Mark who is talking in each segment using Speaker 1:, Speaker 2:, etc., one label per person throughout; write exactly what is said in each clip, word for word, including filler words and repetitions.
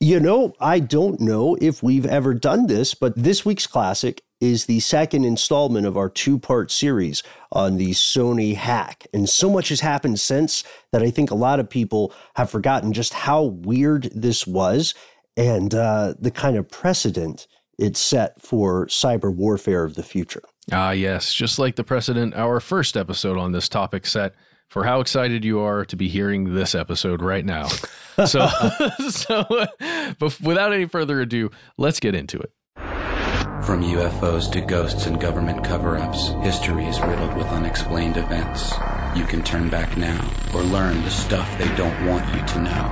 Speaker 1: You know, I don't know if we've ever done this, but this week's classic is the second installment of our two-part series on the Sony hack. And so much has happened since that I think a lot of people have forgotten just how weird this was and uh, the kind of precedent it set for cyber warfare of the future.
Speaker 2: Ah, yes, just like the precedent our first episode on this topic set for how excited you are to be hearing this episode right now. So, so but without any further ado, let's get into it.
Speaker 3: From U F Os to ghosts and government cover-ups, history is riddled with unexplained events. You can turn back now or learn the stuff they don't want you to know.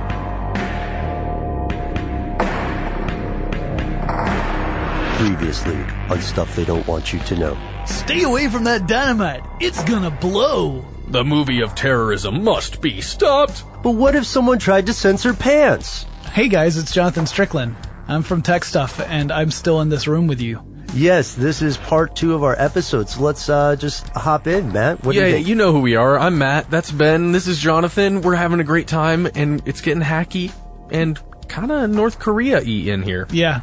Speaker 1: Previously on Stuff They Don't Want You to Know.
Speaker 4: Stay away from that dynamite. It's gonna blow.
Speaker 2: The movie of terrorism must be stopped.
Speaker 1: But what if someone tried to censor pants?
Speaker 4: Hey guys, it's Jonathan Strickland. I'm from Tech Stuff, and I'm still in this room with you.
Speaker 1: Yes, this is part two of our episode, so let's uh, just hop in, Matt. What
Speaker 2: yeah,
Speaker 1: do you
Speaker 2: yeah,
Speaker 1: think?
Speaker 2: you know who we are. I'm Matt. That's Ben. This is Jonathan. We're having a great time, and it's getting hacky and kind of North Korea-y in here.
Speaker 4: Yeah.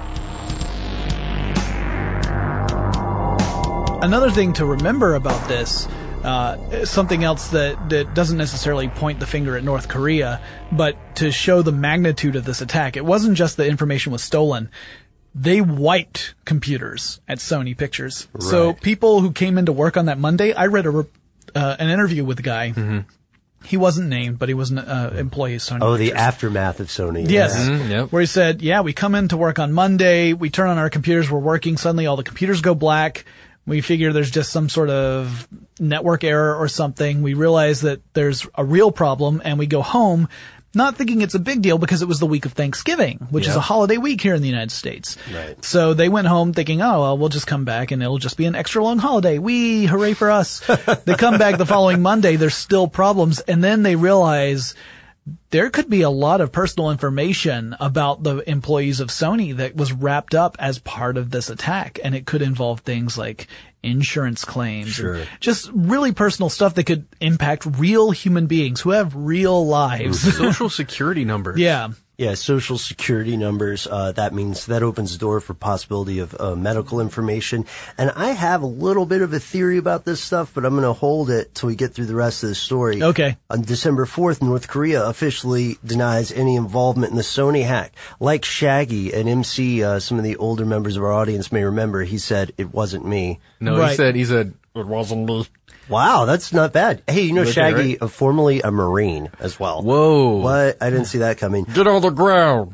Speaker 4: Another thing to remember about this, uh, something else that, that doesn't necessarily point the finger at North Korea, but to show the magnitude of this attack. It wasn't just the information was stolen. They wiped computers at Sony Pictures. Right. So people who came into work on that Monday, I read a, uh, an interview with the guy. Mm-hmm. He wasn't named, but he was an uh, employee of Sony
Speaker 1: Oh,
Speaker 4: Pictures.
Speaker 1: the aftermath of Sony.
Speaker 4: Yes.
Speaker 1: Yeah.
Speaker 2: Mm-hmm, yep.
Speaker 4: Where he said, yeah, we come into work on Monday, we turn on our computers, we're working, suddenly all the computers go black. We figure there's just some sort of network error or something. We realize that there's a real problem, and we go home not thinking it's a big deal because it was the week of Thanksgiving, which
Speaker 2: yep.
Speaker 4: is a holiday week here in the United States.
Speaker 1: Right.
Speaker 4: So they went home thinking, oh, well, we'll just come back and it'll just be an extra long holiday. Whee, hooray for us. They come back the following Monday, there's still problems, and then they realize there could be a lot of personal information about the employees of Sony that was wrapped up as part of this attack, and it could involve things like insurance claims,
Speaker 1: sure.
Speaker 4: and just really personal stuff that could impact real human beings who have real lives.
Speaker 2: Social security numbers.
Speaker 4: Yeah.
Speaker 1: Yeah, social security numbers. Uh, that means that opens the door for possibility of uh, medical information. And I have a little bit of a theory about this stuff, but I'm going to hold it till we get through the rest of the story.
Speaker 4: Okay.
Speaker 1: On December fourth, North Korea officially denies any involvement in the Sony hack. Like Shaggy and M C, uh, some of the older members of our audience may remember, he said, "It wasn't me."
Speaker 2: No,
Speaker 4: Right.
Speaker 2: he said, he said, it wasn't me.
Speaker 1: Wow, that's not bad. Hey, you know,
Speaker 2: Okay,
Speaker 1: Shaggy,
Speaker 2: right?
Speaker 1: uh, formerly a Marine as well.
Speaker 2: Whoa.
Speaker 1: What? I didn't see that coming.
Speaker 2: Get on the ground.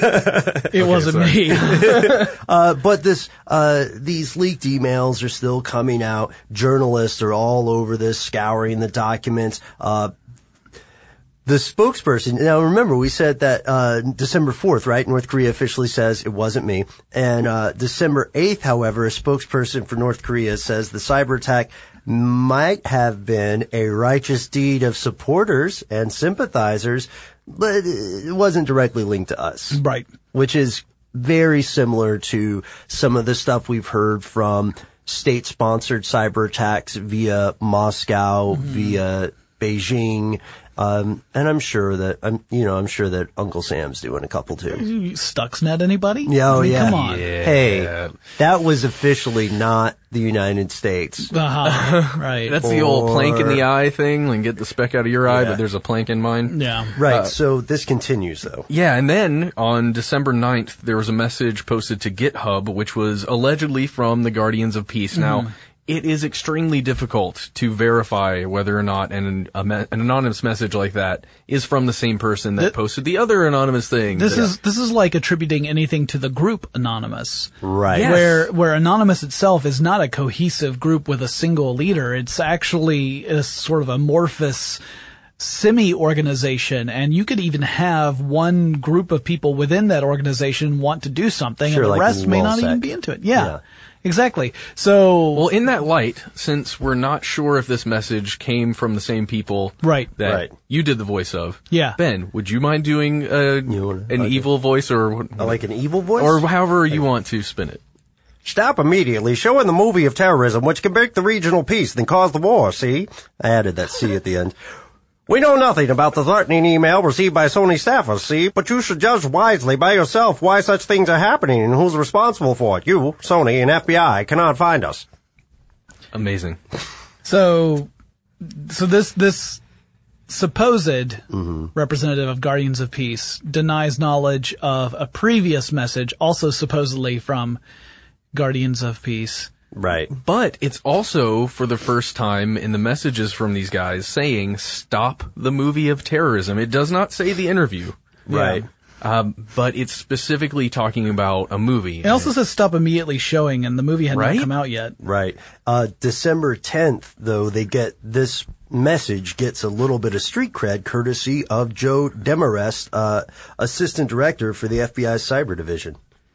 Speaker 4: It wasn't me.
Speaker 1: Uh, but this, uh, these leaked emails are still coming out. Journalists are all over this, scouring the documents. Uh, the spokesperson, now remember, we said that, uh, December fourth, right? North Korea officially says it wasn't me. And, uh, December eighth, however, a spokesperson for North Korea says the cyber attack might have been a righteous deed of supporters and sympathizers, but it wasn't directly linked to us.
Speaker 4: Right.
Speaker 1: Which is very similar to some of the stuff we've heard from state-sponsored cyber attacks via Moscow, mm-hmm. via Beijing. Um, and I'm sure that, I'm, you know, I'm sure that Uncle Sam's doing a couple too.
Speaker 4: Stuxnet anybody?
Speaker 1: Yeah, oh,
Speaker 4: I mean,
Speaker 1: yeah.
Speaker 4: Come on.
Speaker 2: Yeah.
Speaker 1: Hey, that was officially not the United States.
Speaker 4: Uh-huh. Right.
Speaker 2: That's the old plank in the eye thing, like get the speck out of your eye,
Speaker 1: Yeah.
Speaker 2: but there's a plank in mine.
Speaker 4: Yeah.
Speaker 1: Right,
Speaker 2: Uh,
Speaker 1: so this continues though.
Speaker 2: Yeah, and then on December ninth, there was a message posted to GitHub, which was allegedly from the Guardians of Peace. Mm. Now, it is extremely difficult to verify whether or not an, a, an anonymous message like that is from the same person that
Speaker 4: Th-
Speaker 2: posted the other anonymous thing.
Speaker 4: This
Speaker 2: that,
Speaker 4: is this is like attributing anything to the group Anonymous.
Speaker 1: Right.
Speaker 2: Yes.
Speaker 4: Where where Anonymous itself is not a cohesive group with a single leader. It's actually a sort of amorphous semi-organization, and you could even have one group of people within that organization want to do something,
Speaker 1: Sure,
Speaker 4: and the
Speaker 1: like
Speaker 4: rest may not
Speaker 1: WallSec.
Speaker 4: even be into it. Yeah,
Speaker 1: Yeah.
Speaker 4: exactly. So,
Speaker 2: Well, in that light, since we're not sure if this message came from the same people
Speaker 4: right.
Speaker 2: that
Speaker 1: Right.
Speaker 2: you did the voice of,
Speaker 4: Yeah.
Speaker 2: Ben, would you mind doing uh,
Speaker 1: You wanna-
Speaker 2: an
Speaker 1: like
Speaker 2: evil voice or
Speaker 1: I like an evil voice?
Speaker 2: or however you want to spin it?
Speaker 1: Stop immediately showing the movie of terrorism, which can break the regional peace, then cause the war, see? I added that C at the end. We know nothing about the threatening email received by Sony staffers, see, but you should judge wisely by yourself why such things are happening and who's responsible for it. You, Sony, and F B I cannot find us.
Speaker 2: Amazing.
Speaker 4: So, so this, this supposed mm-hmm. representative of Guardians of Peace denies knowledge of a previous message, also supposedly from Guardians of Peace.
Speaker 1: Right.
Speaker 2: But it's also, for the first time in the messages from these guys, saying, stop the movie of terrorism. It does not say the interview.
Speaker 1: Right.
Speaker 2: Um, but it's specifically talking about a movie.
Speaker 4: It also says stop immediately showing, and the movie had
Speaker 2: Right?
Speaker 4: not come out yet.
Speaker 1: Right. Uh, December tenth, though, they get this message gets a little bit of street cred courtesy of Joe Demarest, uh, assistant director for the F B I's cyber division.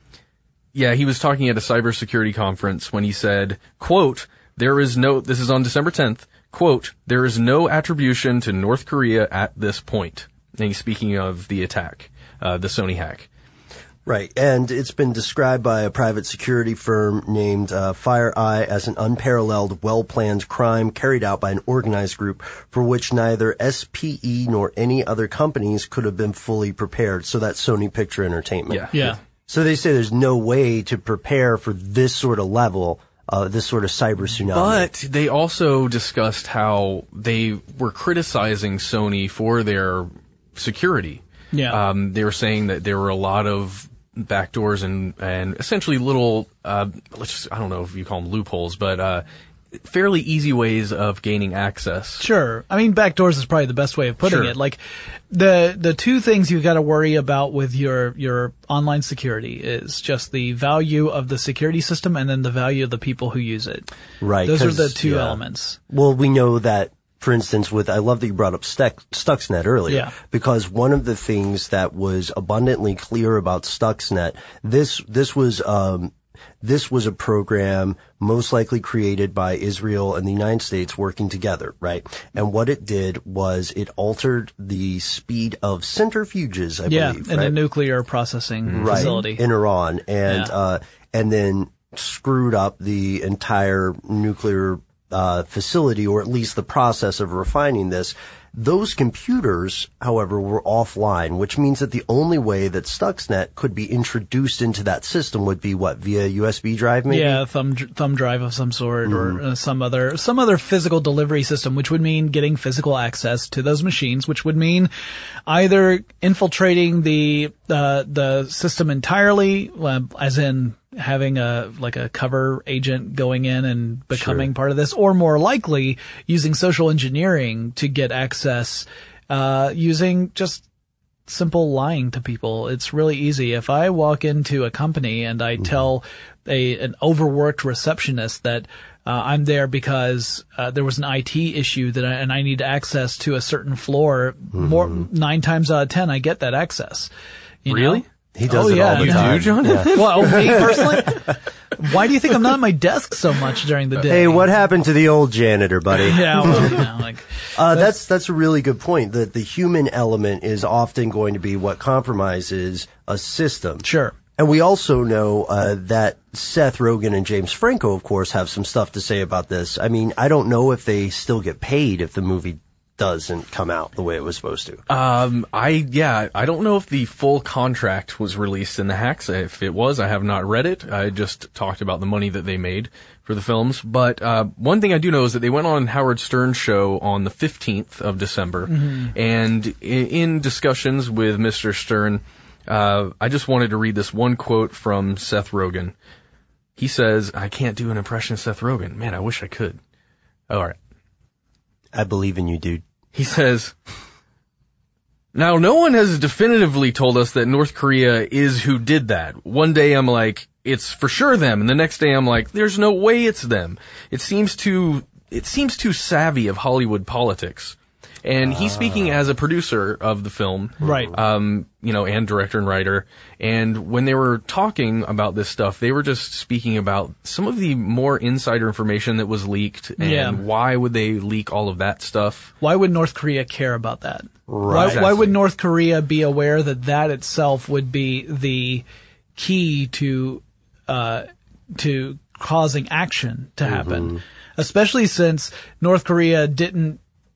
Speaker 2: Yeah, he was talking at a cybersecurity conference when he said, quote, there is no, this is on December tenth, quote, there is no attribution to North Korea at this point. And he's speaking of the attack, uh, the Sony hack.
Speaker 1: Right. And it's been described by a private security firm named uh, FireEye as an unparalleled, well-planned crime carried out by an organized group for which neither S P E nor any other companies could have been fully prepared. So that's Sony Picture Entertainment.
Speaker 2: Yeah.
Speaker 4: Yeah.
Speaker 1: So they say there's no way to prepare for this sort of level, uh, this sort of cyber tsunami.
Speaker 2: But they also discussed how they were criticizing Sony for their security.
Speaker 4: Yeah.
Speaker 2: Um, they were saying that there were a lot of backdoors and, and essentially little, uh, let's just, I don't know if you call them loopholes, but, uh, fairly easy ways of gaining access.
Speaker 4: Sure. I mean, backdoors is probably the best way of putting
Speaker 2: Sure.
Speaker 4: it. Like, the the two things you've got to worry about with your your online security is just the value of the security system and then the value of the people who use it.
Speaker 1: Right.
Speaker 4: Those are
Speaker 1: 'cause,
Speaker 4: the two
Speaker 1: yeah.
Speaker 4: elements.
Speaker 1: Well, we know that, for instance, with, I love that you brought up Stuck, Stuxnet earlier,
Speaker 4: Yeah.
Speaker 1: because one of the things that was abundantly clear about Stuxnet, this, this was, um, this was a program most likely created by Israel and the United States working together, right? And what it did was it altered the speed of centrifuges, I
Speaker 4: Yeah,
Speaker 1: believe,
Speaker 4: in
Speaker 1: right?
Speaker 4: a nuclear processing
Speaker 1: right,
Speaker 4: facility.
Speaker 1: in Iran, and
Speaker 4: Yeah.
Speaker 1: uh, and then screwed up the entire nuclear uh, facility, or at least the process of refining this. Those computers, however, were offline, which means that the only way that Stuxnet could be introduced into that system would be what, via U S B drive, maybe?
Speaker 4: Yeah, thumb thumb drive of some sort, or uh, some other some other physical delivery system, which would mean getting physical access to those machines, which would mean either infiltrating the uh, the system entirely, uh, as in having a like a cover agent going in and becoming
Speaker 1: Sure.
Speaker 4: part of this, or more likely using social engineering to get access, uh, using just simple lying to people. It's really easy. If I walk into a company and I mm-hmm. tell a an overworked receptionist that uh, I'm there because uh, there was an I T issue that I, and I need access to a certain floor, mm-hmm. more nine times out of ten I get that access. You
Speaker 2: Really?
Speaker 4: know?
Speaker 1: He does
Speaker 4: oh,
Speaker 1: it
Speaker 4: yeah.
Speaker 1: all the
Speaker 2: You
Speaker 1: time.
Speaker 2: do, John?
Speaker 1: Yeah.
Speaker 4: Well, me personally? Why do you think I'm not at my desk so much during the day?
Speaker 1: Hey, what happened to the old janitor, buddy?
Speaker 4: Yeah, well, you know, like
Speaker 1: Uh, that's, that's a really good point. That the human element is often going to be what compromises a system.
Speaker 4: sure.
Speaker 1: And we also know, uh, that Seth Rogen and James Franco, of course, have some stuff to say about this. I mean, I don't know if they still get paid if the movie doesn't come out the way it was supposed to.
Speaker 2: Um, I, yeah, I don't know if the full contract was released in the hacks. If it was, I have not read it. I just talked about the money that they made for the films. But, uh, one thing I do know is that they went on Howard Stern's show on the fifteenth of December. Mm-hmm. And in, in discussions with Mister Stern, uh, I just wanted to read this one quote from Seth Rogen. He says, I can't do an impression of Seth Rogen. Man, I wish I could. All right.
Speaker 1: I believe in you, dude.
Speaker 2: He says, now no one has definitively told us that North Korea is who did that. One day I'm like, it's for sure them. And the next day I'm like, there's no way it's them. It seems too, it seems too savvy of Hollywood politics. And he's speaking as a producer of the film.
Speaker 4: Right.
Speaker 2: Um, you know, and director and writer. And when they were talking about this stuff, they were just speaking about some of the more insider information that was leaked. And
Speaker 4: Yeah.
Speaker 2: why would they leak all of that stuff?
Speaker 4: Why would North Korea care about that?
Speaker 1: Right.
Speaker 4: Why, why
Speaker 2: Exactly.
Speaker 4: would North Korea be aware that that itself would be the key to uh, to causing action to happen? Mm-hmm. Especially since North Korea didn't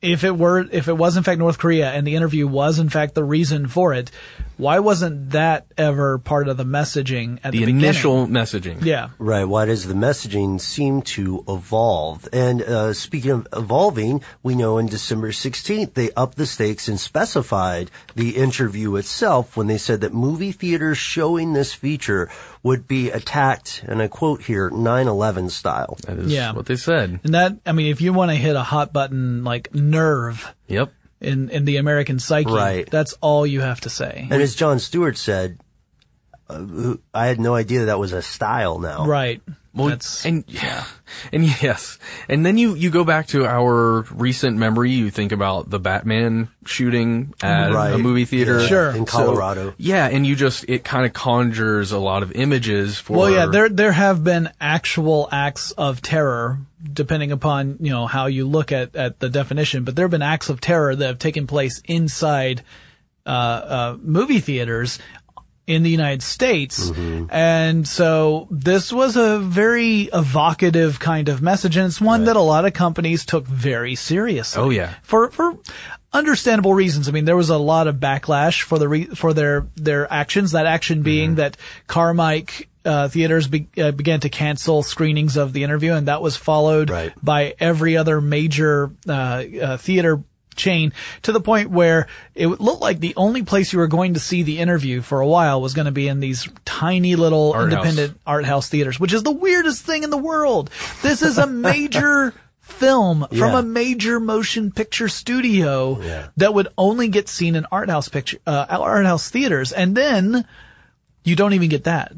Speaker 4: if it were, if it was in fact North Korea and the interview was in fact the reason for it, why wasn't that ever part of the messaging at the,
Speaker 2: the
Speaker 4: beginning?
Speaker 2: initial messaging?
Speaker 4: Yeah.
Speaker 1: Right. Why does the messaging seem to evolve? And uh, speaking of evolving, we know in December sixteenth, they upped the stakes and specified the interview itself when they said that movie theaters showing this feature would be attacked, and I quote here, nine eleven style.
Speaker 2: That is
Speaker 4: Yeah.
Speaker 2: what they said.
Speaker 4: And that, I mean, if you want to hit a hot button like nerve
Speaker 2: Yep.
Speaker 4: in, in the American psyche,
Speaker 1: Right.
Speaker 4: that's all you have to say.
Speaker 1: And as Jon Stewart said, uh, I had no idea that was a style now.
Speaker 4: Right.
Speaker 2: Well,
Speaker 4: That's,
Speaker 2: and yeah, and yes, and then you you go back to our recent memory. You think about the Batman shooting at
Speaker 1: Right.
Speaker 2: a movie theater,
Speaker 1: Yeah,
Speaker 4: Sure.
Speaker 1: in
Speaker 2: So,
Speaker 1: Colorado.
Speaker 2: yeah, and you just it kind of conjures a lot of images for.
Speaker 4: well, yeah, there there have been actual acts of terror, depending upon, you know, how you look at, at the definition, but there have been acts of terror that have taken place inside uh, uh, movie theaters in the United States.
Speaker 1: Mm-hmm.
Speaker 4: And so this was a very evocative kind of message, and it's one that a lot of companies took very seriously.
Speaker 2: Oh, yeah.
Speaker 4: For, for understandable reasons. I mean, there was a lot of backlash for the, re- for their, their actions, that action being
Speaker 1: Mm-hmm.
Speaker 4: that Carmike, uh, theaters be- uh, began to cancel screenings of the interview, and that was followed
Speaker 1: Right.
Speaker 4: by every other major, uh, uh, theater chain, to the point where it looked like the only place you were going to see the interview for a while was going to be in these tiny little
Speaker 2: Art
Speaker 4: independent
Speaker 2: house.
Speaker 4: art house theaters, which is the weirdest thing in the world. This is a major film from
Speaker 1: Yeah.
Speaker 4: a major motion picture studio
Speaker 1: Yeah.
Speaker 4: that would only get seen in art house picture, uh, art house theaters. And then you don't even get that.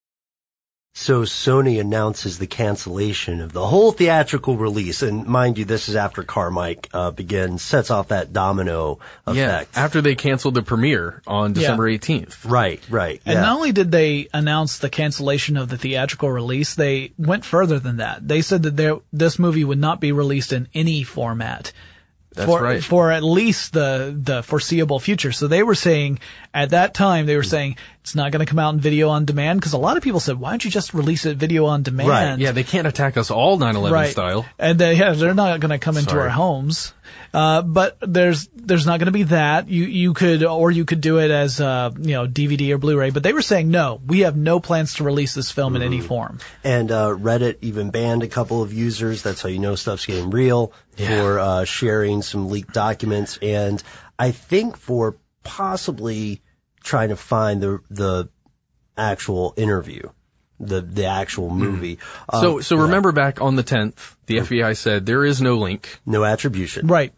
Speaker 1: So Sony announces the cancellation of the whole theatrical release, and mind you, this is after Carmike uh, begins, sets off that domino
Speaker 2: yeah,
Speaker 1: effect.
Speaker 2: after they canceled the premiere on December eighteenth.
Speaker 1: Right, right.
Speaker 4: And
Speaker 1: yeah.
Speaker 4: not only did they announce the cancellation of the theatrical release, they went further than that. They said that there, this movie would not be released in any format.
Speaker 2: That's
Speaker 4: for,
Speaker 2: right.
Speaker 4: For at least the, the foreseeable future. So they were saying, at that time, they were saying, it's not going to come out in video on demand, because a lot of people said, why don't you just release it video on demand?
Speaker 1: Right,
Speaker 2: Yeah, they can't attack us all nine eleven
Speaker 4: Right.
Speaker 2: style.
Speaker 4: And they, yeah, they're not going to come into
Speaker 2: Sorry.
Speaker 4: our homes. Uh, but there's, there's not going to be that. You, you could, or you could do it as, uh, you know, D V D or Blu-ray. But they were saying, no, we have no plans to release this film in any form.
Speaker 1: And uh, Reddit even banned a couple of users. That's how you know stuff's getting real,
Speaker 2: Yeah.
Speaker 1: for uh, sharing some leaked documents. And I think for possibly trying to find the the actual interview, the the actual movie. Um,
Speaker 2: So, so
Speaker 1: yeah,
Speaker 2: remember back on the tenth, the F B I said there is no link.
Speaker 1: no attribution.
Speaker 4: Right.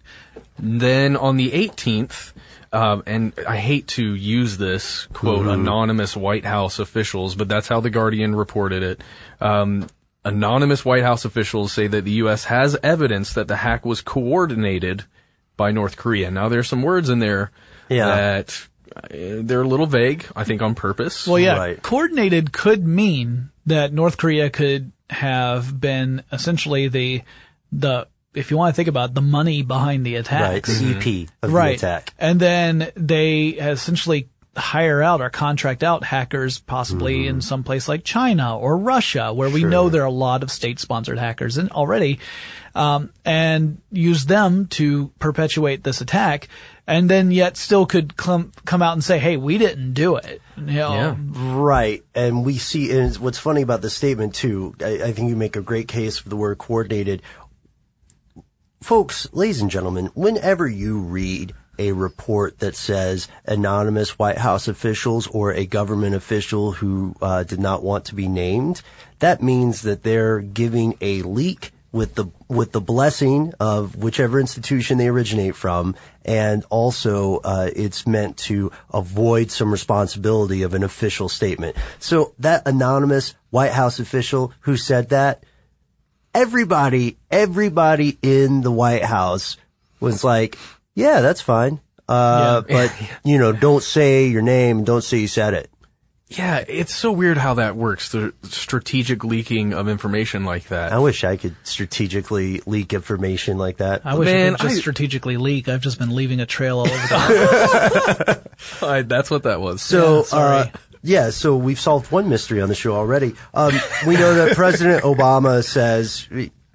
Speaker 2: Then on the eighteenth, um, and I hate to use this quote anonymous White House officials, but that's how the Guardian reported it. Um, anonymous White House officials say that the U S has evidence that the hack was coordinated by North Korea. Now there's some words in there
Speaker 1: Yeah.
Speaker 2: that uh, they're a little vague, I think on purpose.
Speaker 4: Well, yeah,
Speaker 1: Right.
Speaker 4: coordinated could mean that North Korea could have been essentially the, the, if you want to think about it, the money behind the attack.
Speaker 1: Right, the E P of
Speaker 4: Right.
Speaker 1: the attack.
Speaker 4: And then they essentially hire out or contract out hackers, possibly in some place like China or Russia, where we know there are a lot of state-sponsored hackers in already, um, and use them to perpetuate this attack, and then yet still could come come out and say, "Hey, we didn't do it." You know,
Speaker 2: Yeah.
Speaker 1: Right. And we see, and what's funny about the statement too, I, I think you make a great case for the word coordinated. Folks, ladies and gentlemen, whenever you read a report that says anonymous White House officials or a government official who uh, did not want to be named, that means that they're giving a leak with the with the blessing of whichever institution they originate from, and also uh, it's meant to avoid some responsibility of an official statement. So that anonymous White House official who said that, everybody, everybody in the White House was like, yeah, that's fine. Uh,
Speaker 4: Yeah.
Speaker 1: but, you know, don't say your name, don't say you said it.
Speaker 2: Yeah, it's so weird how that works, the strategic leaking of information like that.
Speaker 1: I wish I could strategically leak information like that.
Speaker 4: I wish
Speaker 2: Man,
Speaker 4: I could just
Speaker 2: I-
Speaker 4: strategically leak. I've just been leaving a trail all over the
Speaker 2: I- that's what that was.
Speaker 1: So,
Speaker 4: Yeah, sorry.
Speaker 1: uh, yeah, so we've solved one mystery on the show already. Um, we know that President Obama says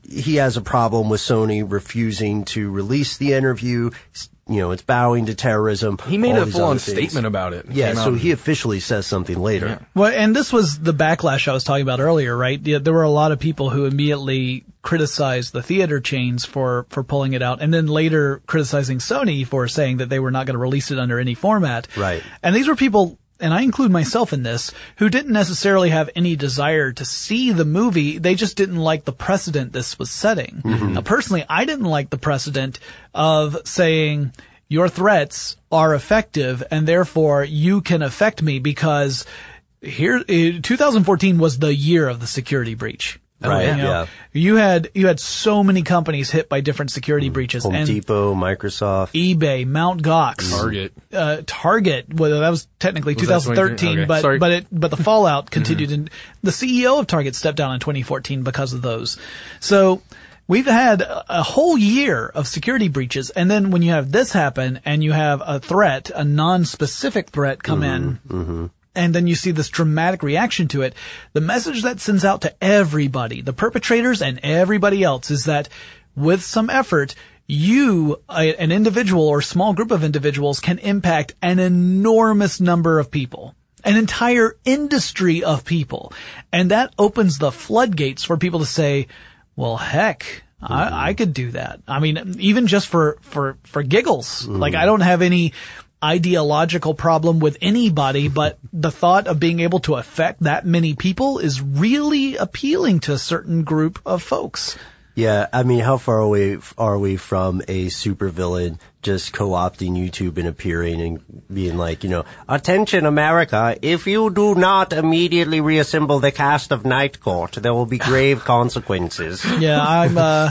Speaker 1: he has a problem with Sony refusing to release the interview. You know, it's bowing to terrorism.
Speaker 2: He made
Speaker 1: all
Speaker 2: a
Speaker 1: these
Speaker 2: full-on
Speaker 1: other things.
Speaker 2: statement about it.
Speaker 1: Yeah,
Speaker 2: Came
Speaker 1: so
Speaker 2: out.
Speaker 1: he officially says something later.
Speaker 2: Yeah.
Speaker 4: Well, and this was the backlash I was talking about earlier, right? Yeah, there were a lot of people who immediately criticized the theater chains for, for pulling it out, and then later criticizing Sony for saying that they were not going to release it under any format.
Speaker 1: Right.
Speaker 4: And these were people, and I include myself in this, who didn't necessarily have any desire to see the movie. They just didn't like the precedent this was setting.
Speaker 1: Mm-hmm.
Speaker 4: Now, personally, I didn't like the precedent of saying, your threats are effective and therefore you can affect me because here, two thousand fourteen was the year of the security breach.
Speaker 1: Right,
Speaker 4: You know,
Speaker 1: yeah.
Speaker 4: You had, you had so many companies hit by different security breaches.
Speaker 1: Home
Speaker 4: and
Speaker 1: Depot, Microsoft.
Speaker 4: eBay, Mount Gox,
Speaker 2: Target.
Speaker 4: uh, Target. Well, that was technically
Speaker 2: Was that
Speaker 4: twenty thirteen,
Speaker 2: okay.
Speaker 4: but
Speaker 2: Sorry.
Speaker 4: but it but the fallout continued, and the C E O of Target stepped down in twenty fourteen because of those. So we've had a, a whole year of security breaches, and then when you have this happen, and you have a threat, a non-specific threat come in.
Speaker 1: Mm-hmm.
Speaker 4: And then you see this dramatic reaction to it. The message that sends out to everybody, the perpetrators and everybody else, is that with some effort, you, a, an individual or small group of individuals, can impact an enormous number of people. An entire industry of people. And that opens the floodgates for people to say, well, heck, I, I could do that. I mean, even just for, for, for giggles. Like, I don't have any ideological problem with anybody, but the thought of being able to affect that many people is really appealing to a certain group of folks.
Speaker 1: Yeah, I mean, how far away f- are we from a supervillain just co-opting YouTube and appearing and being like, you know, attention America, if you do not immediately reassemble the cast of Night Court, there will be grave consequences.
Speaker 4: Yeah, I'm, uh,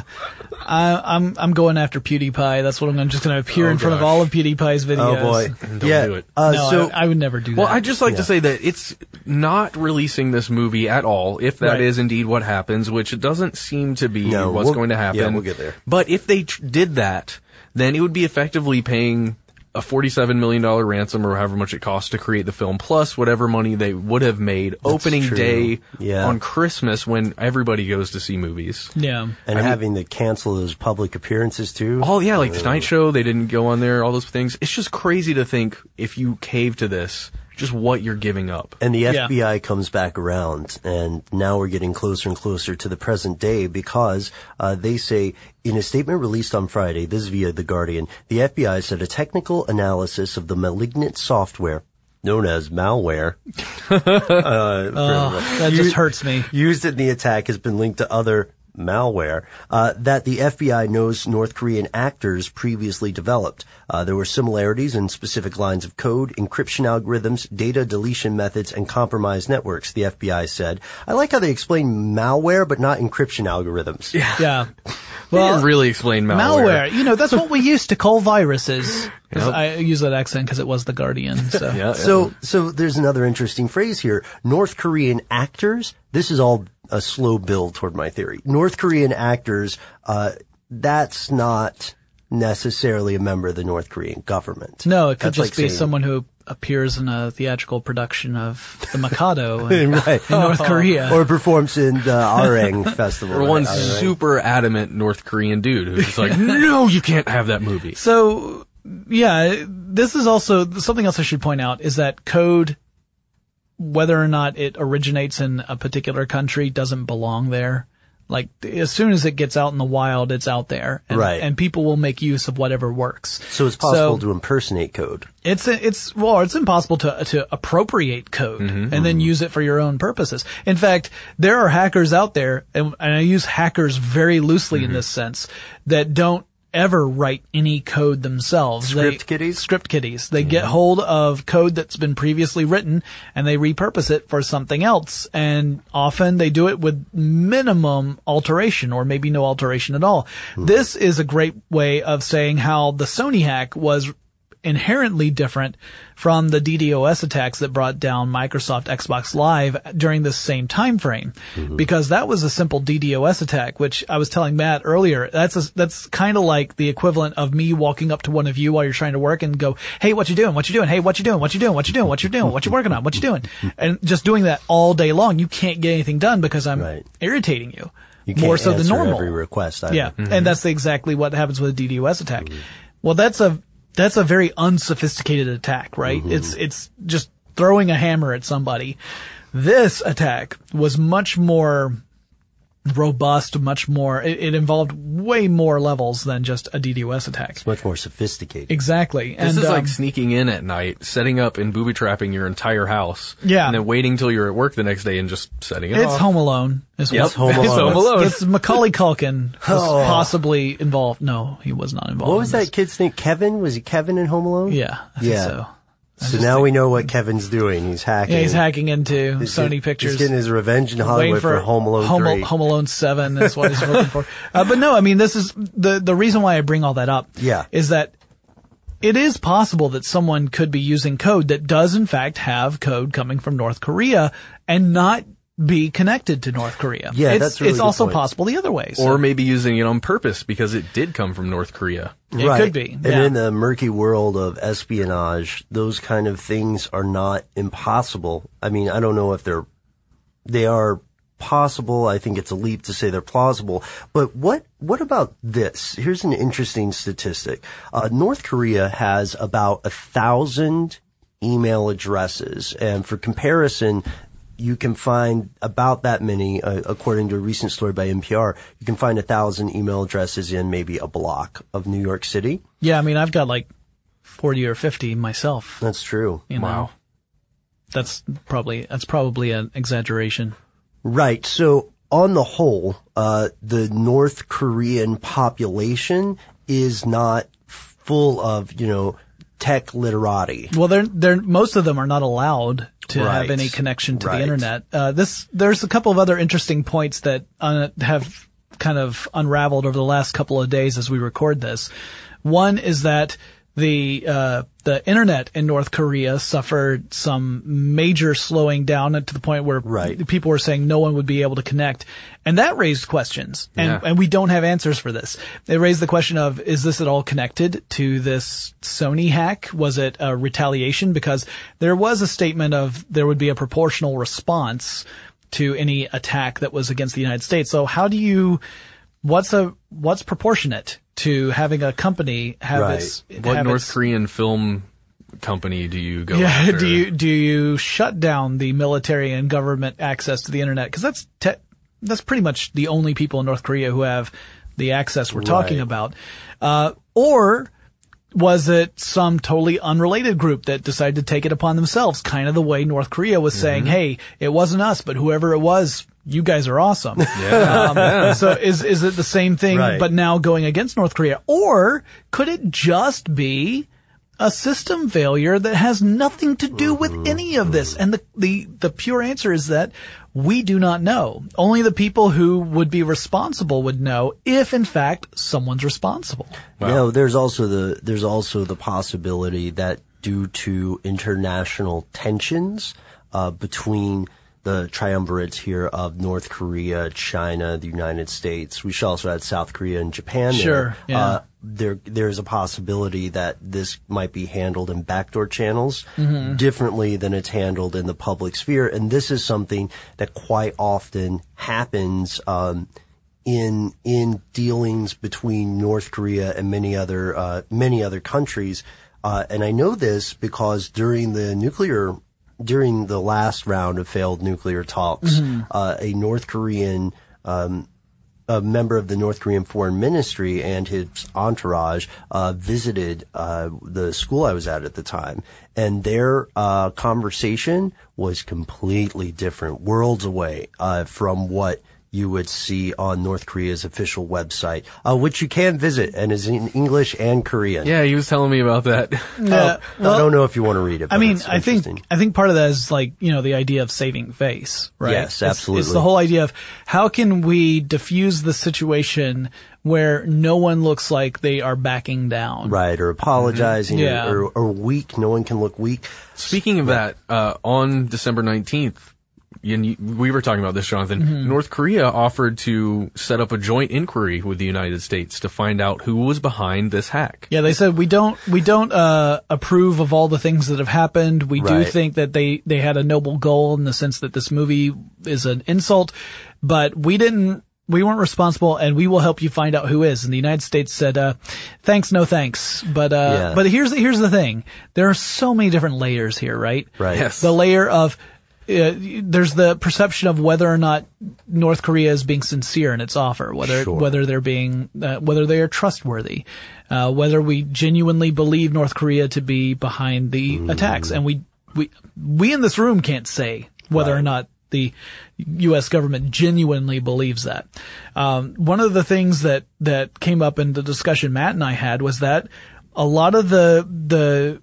Speaker 4: I, I'm, I'm going after PewDiePie. That's what I'm, I'm just going to appear
Speaker 2: Oh,
Speaker 4: in front of
Speaker 2: gosh.
Speaker 4: all of PewDiePie's videos.
Speaker 1: Oh boy.
Speaker 2: Don't
Speaker 1: yeah.
Speaker 2: do it.
Speaker 1: Uh,
Speaker 4: no,
Speaker 1: so,
Speaker 4: I, I would never do
Speaker 2: Well,
Speaker 4: that.
Speaker 2: I'd just like
Speaker 1: Yeah.
Speaker 2: to say that it's not releasing this movie at all, if that
Speaker 4: Right.
Speaker 2: is indeed what happens, which it doesn't seem to be
Speaker 1: No,
Speaker 2: what's
Speaker 1: we'll-
Speaker 2: going to happen.
Speaker 1: yeah, we'll get there.
Speaker 2: But if they tr- did that, then it would be effectively paying a forty-seven million dollars ransom or however much it costs to create the film, plus whatever money they would have made opening
Speaker 1: true.
Speaker 2: day
Speaker 1: Yeah.
Speaker 2: on Christmas when everybody goes to see movies.
Speaker 4: yeah.
Speaker 1: and having to cancel those public appearances too.
Speaker 2: Oh yeah, like Tonight Show, they didn't go on there, all those things. It's just crazy to think if you cave to this, just what you're giving up.
Speaker 1: And the
Speaker 4: Yeah.
Speaker 1: F B I comes back around, and now we're getting closer and closer to the present day because uh, they say in a statement released on Friday, this is via The Guardian, the F B I said a technical analysis of the malignant software known as malware uh,
Speaker 4: Oh, that just hurts me.
Speaker 1: used in the attack has been linked to other malware uh, that the F B I knows North Korean actors previously developed. Uh, there were similarities in specific lines of code, encryption algorithms, data deletion methods, and compromised networks, the F B I said. I like how they explain malware, but not encryption algorithms. Yeah.
Speaker 4: Yeah.
Speaker 2: They
Speaker 4: Well,
Speaker 2: didn't really explain malware.
Speaker 4: malware. You know, that's what we used to call viruses. 'Cause
Speaker 2: Yep.
Speaker 4: I use that accent because it was The Guardian. So.
Speaker 2: Yeah,
Speaker 1: So, so there's another interesting phrase here. North Korean actors, this is all a slow build toward my theory. North Korean actors, uh, that's not necessarily a member of the North Korean government.
Speaker 4: No, it could
Speaker 1: That's
Speaker 4: just
Speaker 1: like
Speaker 4: be
Speaker 1: saying-
Speaker 4: someone who appears in a theatrical production of The Mikado in,
Speaker 1: Right.
Speaker 4: in North Korea.
Speaker 1: Or performs in the Areng festival.
Speaker 2: Or
Speaker 1: right?
Speaker 2: one
Speaker 1: Areng.
Speaker 2: super adamant North Korean dude who's just like, no, you can't have that movie.
Speaker 4: So, yeah, this is also something else I should point out is that code, whether or not it originates in a particular country, doesn't belong there. Like, as soon as it gets out in the wild, it's out there. And,
Speaker 1: Right.
Speaker 4: and people will make use of whatever works.
Speaker 1: So it's possible
Speaker 4: So-
Speaker 1: to impersonate code.
Speaker 4: It's it's well, it's impossible to to appropriate code and then use it for your own purposes. In fact, there are hackers out there, and, and I use hackers very loosely in this sense, that don't ever write any code themselves.
Speaker 1: Script
Speaker 4: They-
Speaker 1: kiddies?
Speaker 4: Script kiddies. They get hold of code that's been previously written and they repurpose it for something else. And often they do it with minimum alteration or maybe no alteration at all. This is a great way of saying how the Sony hack was inherently different from the DDoS attacks that brought down Microsoft Xbox Live during this same time frame. Because that was a simple DDoS attack, which I was telling Matt earlier. That's a, that's kind of like the equivalent of me walking up to one of you while you're trying to work and go, "Hey, what you doing? What you doing? Hey, what you doing? What you doing? What you doing? What you doing? What you working on? What you doing?" And just doing that all day long, you can't get anything done because I'm
Speaker 1: Right.
Speaker 4: irritating you.
Speaker 1: You can't
Speaker 4: more so than
Speaker 1: answer
Speaker 4: normal.
Speaker 1: every request. Either.
Speaker 4: Yeah, and that's exactly what happens with a D DoS attack. Mm-hmm. Well, that's a that's a very unsophisticated attack, right? Mm-hmm. It's it's just throwing a hammer at somebody. This attack was much more robust, much more, it, it involved way more levels than just a D DoS attack.
Speaker 1: It's much more sophisticated.
Speaker 4: Exactly.
Speaker 2: This
Speaker 4: and,
Speaker 2: is
Speaker 4: um,
Speaker 2: like sneaking in at night, setting up and booby trapping your entire house.
Speaker 4: Yeah.
Speaker 2: And then waiting till you're at work the next day and just setting it
Speaker 4: It's
Speaker 2: off.
Speaker 4: Home Alone. Is
Speaker 2: Yep.
Speaker 4: what-
Speaker 1: It's Home Alone.
Speaker 2: It's Home Alone.
Speaker 4: It's Macaulay Culkin was
Speaker 1: Oh.
Speaker 4: possibly involved. No, he was not involved.
Speaker 1: What was
Speaker 4: in
Speaker 1: that
Speaker 4: this.
Speaker 1: kid's name? Kevin? Was he Kevin in Home Alone?
Speaker 4: Yeah, I think
Speaker 1: Yeah.
Speaker 4: so.
Speaker 1: So now we know what Kevin's doing. He's hacking.
Speaker 4: Yeah, he's hacking into
Speaker 1: He's
Speaker 4: Sony
Speaker 1: get-
Speaker 4: Pictures.
Speaker 1: He's getting his revenge in
Speaker 4: Waiting
Speaker 1: Hollywood for, Home Alone
Speaker 4: Home,
Speaker 1: three.
Speaker 4: Home Alone seven is what he's looking for. Uh, but no, I mean, this is the, the reason why I bring all that up.
Speaker 1: Yeah.
Speaker 4: Is that it is possible that someone could be using code that does in fact have code coming from North Korea and not be connected to North Korea.
Speaker 1: Yeah,
Speaker 4: it's,
Speaker 1: that's a really
Speaker 4: It's
Speaker 1: good
Speaker 4: also
Speaker 1: point.
Speaker 4: possible the other way. So.
Speaker 2: Or maybe using it on purpose because it did come from North Korea.
Speaker 4: It
Speaker 1: Right.
Speaker 4: could be.
Speaker 1: And
Speaker 4: yeah.
Speaker 1: in the murky world of espionage, those kind of things are not impossible. I mean, I don't know if they're, they are possible. I think it's a leap to say they're plausible. But what, what about this? Here's an interesting statistic. Uh, North Korea has about a thousand email addresses. And for comparison, you can find about that many, uh, according to a recent story by N P R, you can find a thousand email addresses in maybe a block of New York City.
Speaker 4: Yeah, I mean, I've got like forty or fifty myself.
Speaker 1: That's true.
Speaker 4: You know?
Speaker 2: Wow.
Speaker 4: That's probably, that's probably an exaggeration.
Speaker 1: Right. So on the whole, uh, the North Korean population is not full of, you know, tech literati.
Speaker 4: Well, they're, they're, most of them are not allowed to
Speaker 1: Right.
Speaker 4: have any connection to
Speaker 1: Right.
Speaker 4: the internet. Uh, this, there's a couple of other interesting points that uh, have kind of unraveled over the last couple of days as we record this. One is that the, uh, the internet in North Korea suffered some major slowing down to the point where
Speaker 1: Right.
Speaker 4: people were saying no one would be able to connect. And that raised questions. And,
Speaker 2: Yeah.
Speaker 4: and we don't have answers for this. It raised the question of, is this at all connected to this Sony hack? Was it a retaliation? Because there was a statement of there would be a proportional response to any attack that was against the United States. So how do you, what's a, what's proportionate to having a company have
Speaker 1: Right.
Speaker 4: its,
Speaker 2: What
Speaker 4: have
Speaker 2: North
Speaker 4: its,
Speaker 2: Korean film company do you go
Speaker 4: yeah,
Speaker 2: after?
Speaker 4: do you, do you shut down the military and government access to the internet? Cause that's, te- that's pretty much the only people in North Korea who have the access we're talking
Speaker 1: Right.
Speaker 4: about. Uh, or was it some totally unrelated group that decided to take it upon themselves? Kind of the way North Korea was saying, hey, it wasn't us, but whoever it was, you guys are awesome.
Speaker 2: Yeah.
Speaker 4: Um, so is, is it the same thing,
Speaker 1: Right.
Speaker 4: but now going against North Korea? Or could it just be a system failure that has nothing to do with any of this? And the, the, the pure answer is that we do not know. Only the people who would be responsible would know if in fact someone's responsible.
Speaker 1: You know, there's also the, there's also the possibility that due to international tensions, uh, between the triumvirates here of North Korea, China, the United States. We should also add South Korea and Japan.
Speaker 4: Sure,
Speaker 1: There.
Speaker 4: yeah.
Speaker 1: Uh, there, there's a possibility that this might be handled in backdoor channels
Speaker 4: Mm-hmm.
Speaker 1: differently than it's handled in the public sphere. And this is something that quite often happens, um, in, in dealings between North Korea and many other, uh, many other countries. Uh, and I know this because during the nuclear during the last round of failed nuclear talks,
Speaker 4: Mm-hmm.
Speaker 1: uh, a North Korean, um, a member of the North Korean Foreign Ministry and his entourage, uh, visited, uh, the school I was at at the time. And their, uh, conversation was completely different, worlds away, uh, from what you would see on North Korea's official website, uh, which you can visit and is in English and Korean.
Speaker 2: Yeah, he was telling me about that.
Speaker 4: Yeah.
Speaker 1: Oh, I don't know if you want to read it.
Speaker 4: I
Speaker 1: but
Speaker 4: mean,
Speaker 1: it's
Speaker 4: I think,
Speaker 1: interesting.
Speaker 4: I think part of that is like, you know, the idea of saving face, right?
Speaker 1: Yes,
Speaker 4: It's-
Speaker 1: absolutely.
Speaker 4: It's, the whole idea of how can we diffuse the situation where no one looks like they are backing down.
Speaker 1: Right, or apologizing,
Speaker 4: Yeah.
Speaker 1: or, or, or weak. No one can look weak.
Speaker 2: Speaking of that, uh, on December nineteenth, and you, we were talking about this, Jonathan,
Speaker 4: Mm-hmm.
Speaker 2: North Korea offered to set up a joint inquiry with the United States to find out who was behind this hack.
Speaker 4: Yeah, they said we don't we don't uh approve of all the things that have happened. We do
Speaker 1: Right.
Speaker 4: think that they they had a noble goal in the sense that this movie is an insult, but we didn't we weren't responsible, and we will help you find out who is. And the United States said, uh, thanks, no thanks. But, uh,
Speaker 1: Yeah.
Speaker 4: but here's, here's the thing. There are so many different layers here, right?
Speaker 1: Right.
Speaker 2: Yes.
Speaker 4: The layer of, uh, there's the perception of whether or not North Korea is being sincere in its offer, whether,
Speaker 1: Sure.
Speaker 4: whether they're being, uh, whether they are trustworthy, uh, whether we genuinely believe North Korea to be behind the
Speaker 1: Mm.
Speaker 4: attacks. And we, we, we in this room can't say whether or
Speaker 1: Right.
Speaker 4: not the U S government genuinely believes that. Um, one of the things that, that came up in the discussion Matt and I had was that a lot of the, the,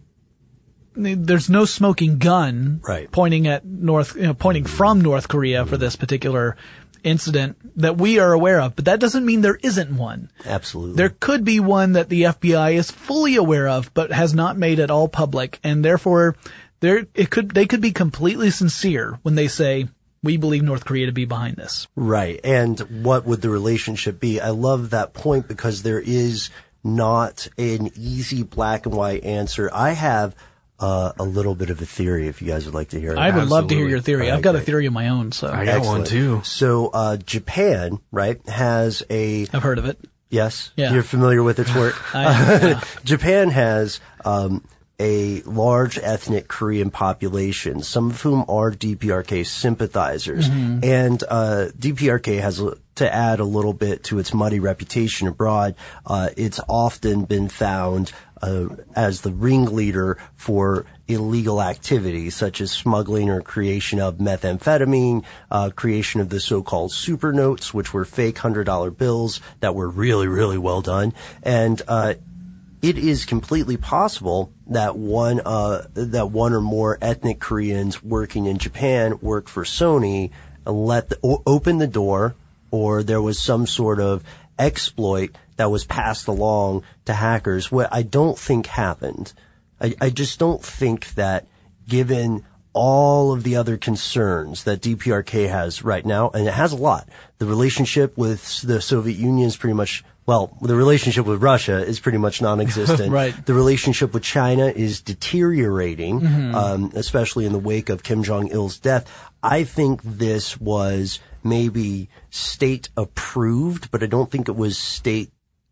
Speaker 4: there's no smoking gun
Speaker 1: Right.
Speaker 4: pointing at North, you know, pointing from North Korea for this particular incident that we are aware of, but that doesn't mean there isn't one.
Speaker 1: Absolutely.
Speaker 4: There could be one that the F B I is fully aware of, but has not made at all public, and therefore, there it could they could be completely sincere when they say we believe North Korea to be behind this.
Speaker 1: Right. And what would the relationship be? I love that point because there is not an easy black and white answer. I have uh, a little bit of a theory if you guys would like to hear it.
Speaker 4: I would love to hear your theory.
Speaker 1: All right,
Speaker 4: I've got a
Speaker 1: great.
Speaker 4: theory of my own, so
Speaker 2: I got one
Speaker 1: Excellent.
Speaker 2: too.
Speaker 1: So, uh, Japan, right, has a,
Speaker 4: I've heard of it.
Speaker 1: yes,
Speaker 4: Yeah.
Speaker 1: you're familiar with its work.
Speaker 4: I,
Speaker 1: Japan has, um, a large ethnic Korean population, some of whom are D P R K sympathizers.
Speaker 4: Mm-hmm.
Speaker 1: And uh, D P R K has, a, to add a little bit to its muddy reputation abroad, uh, it's often been found uh, as the ringleader for illegal activities such as smuggling or creation of methamphetamine, uh, creation of the so-called super notes, which were fake one hundred dollar bills that were really, really well done. And uh it is completely possible that one, uh, that one or more ethnic Koreans working in Japan work for Sony and let the, o- open the door, or there was some sort of exploit that was passed along to hackers. What I don't think happened. I, I just don't think that given all of the other concerns that D P R K has right now, and it has a lot. The relationship with the Soviet Union is pretty much, well, the relationship with Russia is pretty much non-existent.
Speaker 4: Right.
Speaker 1: The relationship with China is deteriorating,
Speaker 4: Mm-hmm.
Speaker 1: um, especially in the wake of Kim Jong-il's death. I think this was maybe state approved, but I don't think it was state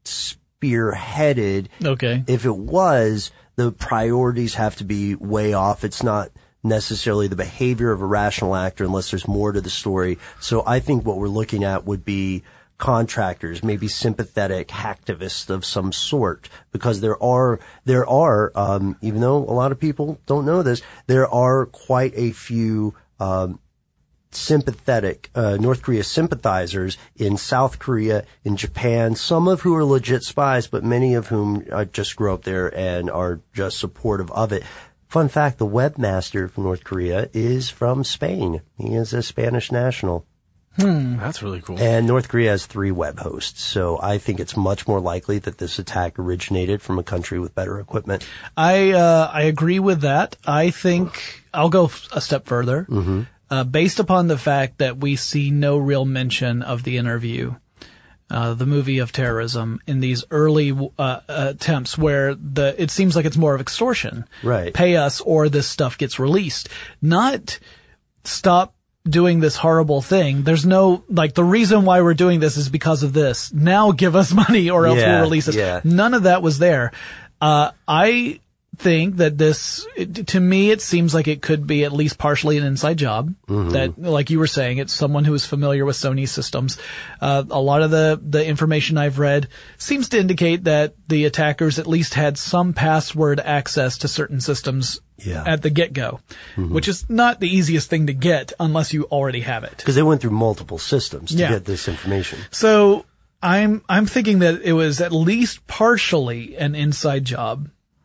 Speaker 1: spearheaded.
Speaker 4: Okay.
Speaker 1: If it was, the priorities have to be way off. It's not necessarily the behavior of a rational actor unless there's more to the story. So I think what we're looking at would be contractors, maybe sympathetic hacktivists of some sort, because there are, there are, um, even though a lot of people don't know this, there are quite a few, um, sympathetic, uh, North Korea sympathizers in South Korea, in Japan, some of who are legit spies, but many of whom uh, just grew up there and are just supportive of it. Fun fact, the webmaster from North Korea is from Spain. He is a Spanish national.
Speaker 2: That's really cool.
Speaker 1: And North Korea has three web hosts, so I think it's much more likely that this attack originated from a country with better equipment.
Speaker 4: I uh, I agree with that. I think I'll go f- a step further.
Speaker 1: Mm-hmm.
Speaker 4: Uh, based upon the fact that we see no real mention of the interview, uh, the movie of terrorism, in these early uh, attempts where the it seems like it's more of extortion.
Speaker 1: Right.
Speaker 4: Pay us or this stuff gets released. Not stop doing this horrible thing. There's no, like, the reason why we're doing this is because of this. Now give us money or else
Speaker 1: Yeah,
Speaker 4: we'll release it.
Speaker 1: yeah.
Speaker 4: None of that was there. Uh, I think that this, it, to me, it seems like it could be at least partially an inside job.
Speaker 1: Mm-hmm.
Speaker 4: That, like you were saying, it's someone who is familiar with Sony systems. Uh, a lot of the, the information I've read seems to indicate that the attackers at least had some password access to certain systems
Speaker 1: Yeah.
Speaker 4: at the get-go,
Speaker 1: Mm-hmm.
Speaker 4: which is not the easiest thing to get unless you already have it.
Speaker 1: Because they went through multiple systems to
Speaker 4: Yeah.
Speaker 1: get this information.
Speaker 4: So I'm I'm thinking that it was at least partially an inside job.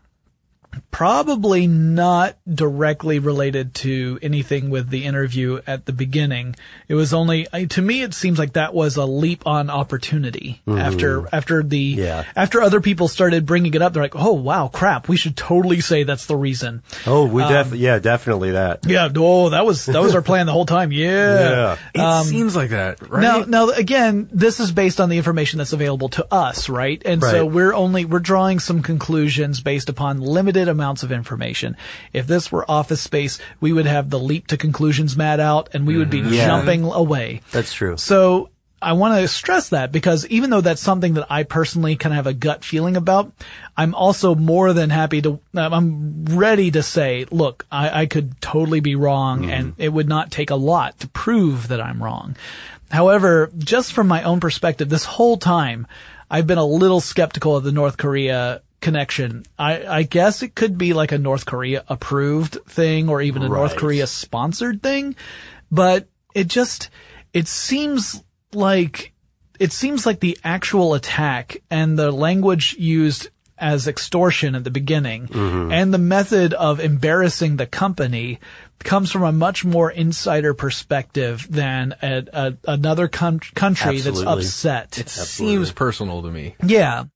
Speaker 4: Probably not directly related to anything with the interview at the beginning. It was only, to me, it seems like that was a leap on opportunity after, after the,
Speaker 1: Yeah.
Speaker 4: after other people started bringing it up. They're like, oh wow, crap, we should totally say that's the reason.
Speaker 1: Oh, we def- yeah, definitely that.
Speaker 4: Yeah, oh, that was, that was our plan the whole time. Yeah.
Speaker 1: Yeah.
Speaker 2: It seems like that, right?
Speaker 4: Now, now again, this is based on the information that's available to us, right? And so
Speaker 1: Right.
Speaker 4: we're only, we're drawing some conclusions based upon limited amounts of information. If this were Office Space, we would have the leap to conclusions mat out and we would be
Speaker 1: Yeah.
Speaker 4: jumping away.
Speaker 1: That's true.
Speaker 4: So I want to stress that because even though that's something that I personally kind of have a gut feeling about, I'm also more than happy to, I'm ready to say, look, I, I could totally be wrong mm. and it would not take a lot to prove that I'm wrong. However, just from my own perspective, this whole time, I've been a little skeptical of the North Korea connection. I, I guess it could be like a North Korea approved thing or even a right. North Korea sponsored thing, but it just, it seems like, it seems like the actual attack and the language used as extortion at the beginning mm-hmm. and the method of embarrassing the company comes from a much more insider perspective than a, a, another con- country
Speaker 1: Absolutely.
Speaker 4: that's upset.
Speaker 2: It Absolutely. seems personal to me.
Speaker 4: Yeah.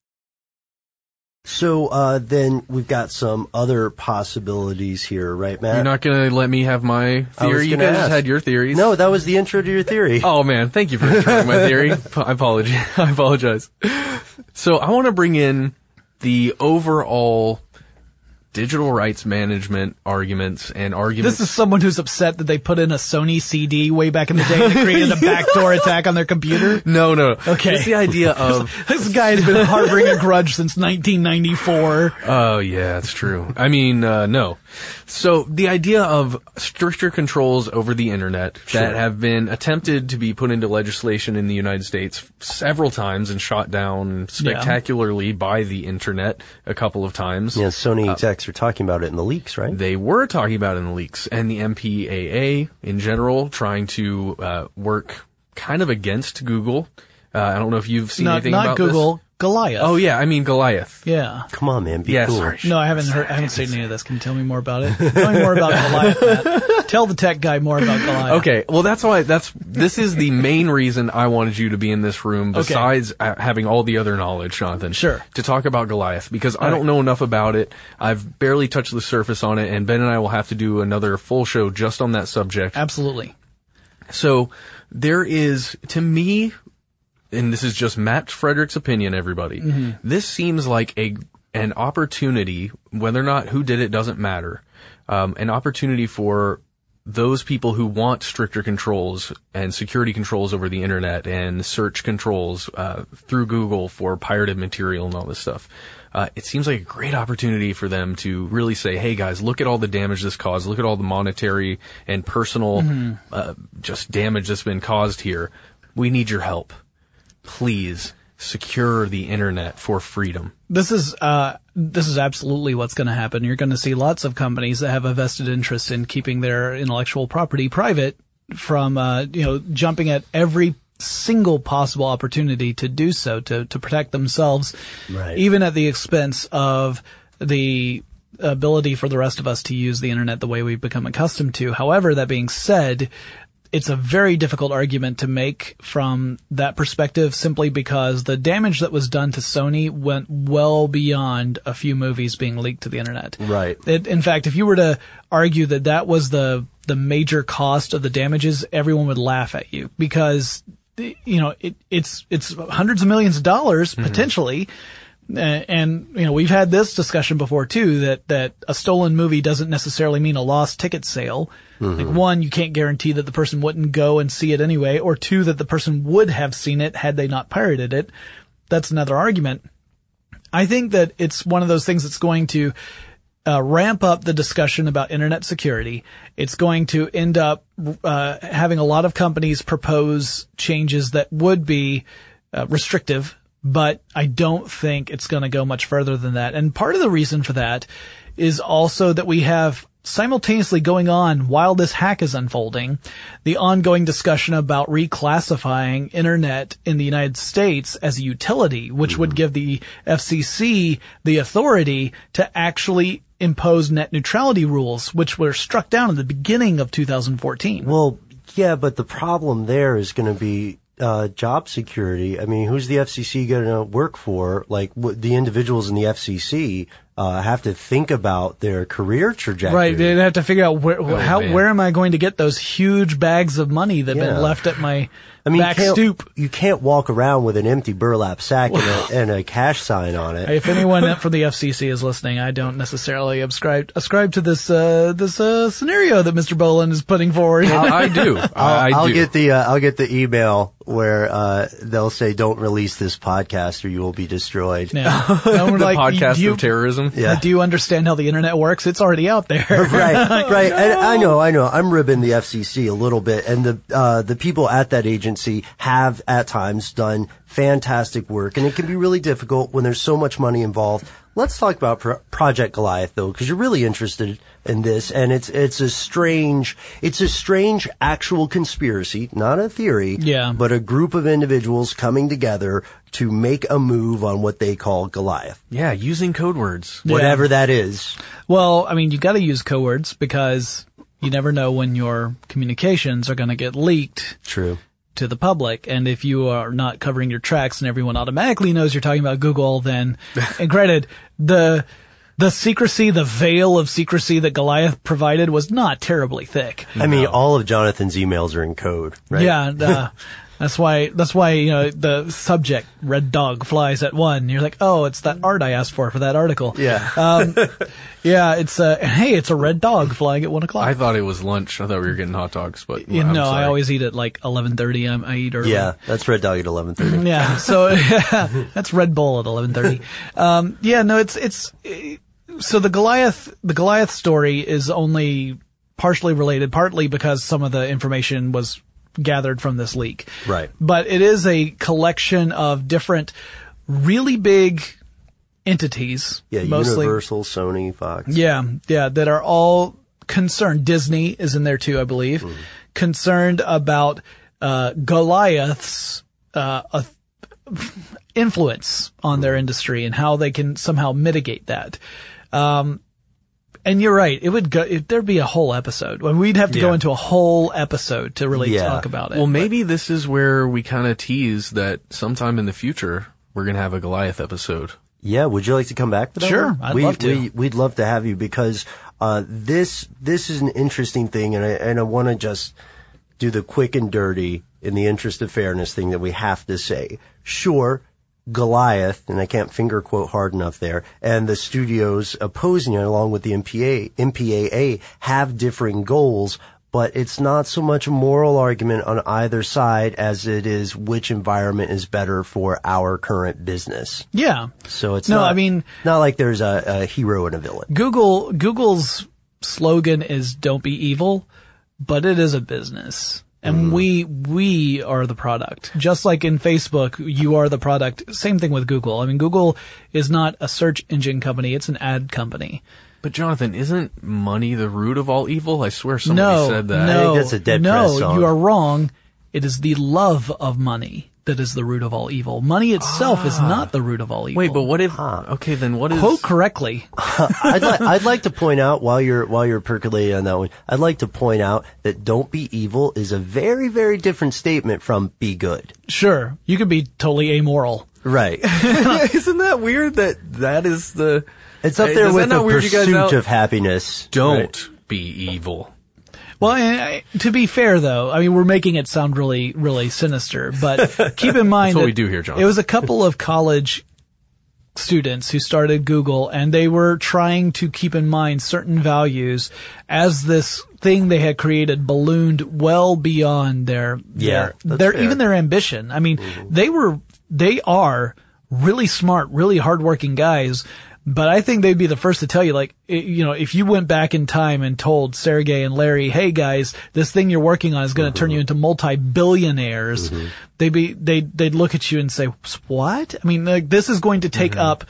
Speaker 1: So uh then we've got some other possibilities here, right, Matt?
Speaker 2: You're not going to let me have my theory? You guys just had your theories.
Speaker 1: No, that was the intro to your theory.
Speaker 2: Oh, man. Thank you for trying my theory. I apologize. I apologize. So I want to bring in the overall digital rights management arguments and arguments.
Speaker 4: This is someone who's upset that they put in a Sony C D way back in the day and created a backdoor attack on their computer?
Speaker 2: No, no.
Speaker 4: Okay.
Speaker 2: It's the idea of...
Speaker 4: This guy's been harboring a grudge since nineteen ninety-four.
Speaker 2: Oh, yeah, it's true. I mean, uh, no. So the idea of stricter controls over the internet sure. that have been attempted to be put into legislation in the United States several times and shot down spectacularly yeah. by the internet a couple of times.
Speaker 1: Yeah, Sony execs
Speaker 2: uh,
Speaker 1: are talking about it in the leaks, right?
Speaker 2: They were talking about it in the leaks, and the M P A A in general trying to uh, work kind of against Google. Uh, I don't know if you've seen
Speaker 4: not,
Speaker 2: anything
Speaker 4: not
Speaker 2: about
Speaker 4: Google,
Speaker 2: this.
Speaker 4: Goliath.
Speaker 2: Oh yeah, I mean Goliath.
Speaker 4: Yeah.
Speaker 1: Come on, man, be
Speaker 2: yeah,
Speaker 1: cool.
Speaker 2: Sorry.
Speaker 4: No, I haven't heard. I haven't seen any of this. Can you tell me more about it? Tell me more about Goliath, Matt. Tell the tech guy more about Goliath.
Speaker 2: Okay, well that's why that's this is the main reason I wanted you to be in this room. Besides okay. having all the other knowledge, Jonathan.
Speaker 4: Sure.
Speaker 2: To talk about Goliath because all I don't
Speaker 4: right.
Speaker 2: know enough about it. I've barely touched the surface on it, and Ben and I will have to do another full show just on that subject.
Speaker 4: Absolutely.
Speaker 2: So there is, to me. And this is just Matt Frederick's opinion, everybody. Mm-hmm. This seems like a an opportunity, whether or not who did it doesn't matter, um, an opportunity for those people who want stricter controls and security controls over the internet and search controls uh, through Google for pirated material and all this stuff. Uh, it seems like a great opportunity for them to really say, hey guys, look at all the damage this caused. Look at all the monetary and personal mm-hmm. uh, just damage that's been caused here. We need your help. Please secure the internet for freedom.
Speaker 4: This is uh this is absolutely what's going to happen. You're going to see lots of companies that have a vested interest in keeping their intellectual property private from uh you know jumping at every single possible opportunity to do so to to protect themselves,
Speaker 1: right.
Speaker 4: even at the expense of the ability for the rest of us to use the internet the way we've become accustomed to. However, that being said, it's a very difficult argument to make from that perspective simply because the damage that was done to Sony went well beyond a few movies being leaked to the internet.
Speaker 1: Right.
Speaker 4: It, in fact, if you were to argue that that was the the major cost of the damages, everyone would laugh at you because, you know, it, it's it's hundreds of millions of dollars mm-hmm. potentially. Uh, and, you know, we've had this discussion before too, that, that a stolen movie doesn't necessarily mean a lost ticket sale. Mm-hmm. Like one, you can't guarantee that the person wouldn't go and see it anyway, or two, that the person would have seen it had they not pirated it. That's another argument. I think that it's one of those things that's going to uh, ramp up the discussion about internet security. It's going to end up uh, having a lot of companies propose changes that would be uh, restrictive, but I don't think it's going to go much further than that. And part of the reason for that is also that we have simultaneously going on while this hack is unfolding, the ongoing discussion about reclassifying internet in the United States as a utility, which mm-hmm. would give the F C C the authority to actually impose net neutrality rules, which were struck down at the beginning of two thousand fourteen.
Speaker 1: Well, yeah, but the problem there is going to be Uh, job security. I mean, who's the F C C going to work for? Like, what, the individuals in the F C C uh, have to think about their career trajectory.
Speaker 4: Right. They have to figure out where, oh, how, man. where am I going to get those huge bags of money that have yeah. been left at my
Speaker 1: I mean,
Speaker 4: back
Speaker 1: you
Speaker 4: stoop.
Speaker 1: You can't walk around with an empty burlap sack and, a, and a cash sign on it.
Speaker 4: If anyone from the F C C is listening, I don't necessarily ascribe, ascribe to this, uh, this, uh, scenario that Mister Boland is putting forward.
Speaker 2: I do.
Speaker 1: I'll,
Speaker 2: I
Speaker 1: I'll
Speaker 2: do.
Speaker 1: get the, uh, I'll get the email where uh, they'll say, "Don't release this podcast, or you will be destroyed."
Speaker 4: Yeah. And we're
Speaker 2: The
Speaker 4: like,
Speaker 2: podcast
Speaker 4: do you,
Speaker 2: of terrorism.
Speaker 1: Yeah.
Speaker 4: Do you understand how the internet works? It's already out there.
Speaker 1: Right, right. And I know, I know. I'm ribbing the F C C a little bit, and the uh, the people at that agency have at times done fantastic work, and it can be really difficult when there's so much money involved. Let's talk about Pro- Project Goliath, though, because you're really interested in this, and it's it's a strange it's a strange actual conspiracy, not a theory,
Speaker 4: Yeah.
Speaker 1: but a group of individuals coming together to make a move on what they call Goliath,
Speaker 2: Yeah, using code words.
Speaker 4: Yeah.
Speaker 1: whatever that is.
Speaker 4: Well, I mean, you got to use code words because you never know when your communications are going to get leaked
Speaker 1: True.
Speaker 4: to the public. And if you are not covering your tracks and everyone automatically knows you're talking about Google, then, and granted, the, the secrecy, the veil of secrecy that Goliath provided was not terribly thick.
Speaker 1: I mean, all of Jonathan's emails are in code, right?
Speaker 4: Yeah. And, uh, that's why, that's why, you know, the subject, red dog flies at one. You're like, oh, it's that art I asked for for that article.
Speaker 1: Yeah.
Speaker 4: Um, yeah, it's, uh, hey, it's a red dog flying at one o'clock.
Speaker 2: I thought it was lunch. I thought we were getting hot dogs, but
Speaker 4: You
Speaker 2: I'm
Speaker 4: know,
Speaker 2: sorry.
Speaker 4: I always eat at like eleven thirty. I, I eat early.
Speaker 1: Yeah, that's Red Dog at eleven thirty.
Speaker 4: Yeah. So yeah, that's Red Bull at eleven thirty. Um, yeah, no, it's, it's, so the Goliath, the Goliath story is only partially related, partly because some of the information was gathered from this leak.
Speaker 1: Right.
Speaker 4: But it is a collection of different, really big entities.
Speaker 1: Yeah,
Speaker 4: mostly.
Speaker 1: Universal, Sony, Fox.
Speaker 4: Yeah, yeah, that are all concerned. Disney is in there too, I believe.
Speaker 1: Mm.
Speaker 4: Concerned about uh, Goliath's uh, uh, influence on their industry and how they can somehow mitigate that. Um, and you're right. It would go. It, there'd be a whole episode. I mean, we'd have to go
Speaker 2: Yeah.
Speaker 4: into a whole episode to really
Speaker 1: Yeah.
Speaker 4: talk about it.
Speaker 2: Well, maybe this is where we kind of tease that sometime in the future we're gonna have a Goliath episode.
Speaker 1: Yeah, would you like to come back for that?
Speaker 4: Sure,
Speaker 1: one?
Speaker 4: I'd
Speaker 1: we,
Speaker 4: love to.
Speaker 1: We, we'd love to have you because uh, this this is an interesting thing, and I and I want to just do the quick and dirty in the interest of fairness thing that we have to say. Sure, Goliath, and I can't finger quote hard enough there, and the studios opposing it, along with the M P A M P A A, have differing goals. But it's not so much a moral argument on either side as it is which environment is better for our current business.
Speaker 4: yeah.
Speaker 1: So it's
Speaker 4: No,
Speaker 1: not,
Speaker 4: I mean-
Speaker 1: not like there's a, a hero and a villain.
Speaker 4: Google Google's slogan is "Don't be evil," but it is a business, and we we are the product. Just like in Facebook, you are the product. Same thing with Google. I mean, Google is not a search engine company; it's an ad company.
Speaker 2: But Jonathan, isn't money the root of all evil? I swear somebody
Speaker 4: no,
Speaker 2: said that.
Speaker 4: no,
Speaker 1: think that's a Dead
Speaker 4: no,
Speaker 1: Prez song.
Speaker 4: you are wrong. It is the love of money that is the root of all evil. Money itself is not the root of all evil.
Speaker 2: Wait, but what if? Okay, then what is?
Speaker 4: Quote correctly.
Speaker 1: I'd, li- I'd like to point out while you're while you're percolating on that one, I'd like to point out that "Don't be evil" is a very very different statement from "be good."
Speaker 4: Sure, you could be totally amoral.
Speaker 1: Right.
Speaker 2: Isn't that weird that that is the?
Speaker 1: It's up
Speaker 2: Hey,
Speaker 1: there
Speaker 2: does
Speaker 1: with
Speaker 2: that
Speaker 1: the
Speaker 2: not weird you guys
Speaker 1: pursuit
Speaker 2: out?
Speaker 1: of happiness.
Speaker 2: Don't
Speaker 1: Right.
Speaker 2: be evil.
Speaker 4: Well, and I, to be fair, though, I mean, we're making it sound really, really sinister, but keep in mind
Speaker 2: That's what
Speaker 4: that
Speaker 2: we do here, John.
Speaker 4: it was a couple of college students who started Google, and they were trying to keep in mind certain values as this thing they had created ballooned well beyond their,
Speaker 1: Yeah,
Speaker 4: their,
Speaker 1: that's
Speaker 4: their
Speaker 1: fair.
Speaker 4: even their ambition. I mean, they were, they are really smart, really hardworking guys. But I think they'd be the first to tell you, like, i- you know, if you went back in time and told Sergey and Larry, hey guys, this thing you're working on is going to turn you into multi-billionaires, they'd be, they'd, they'd look at you and say, what? I mean, like, this is going to take up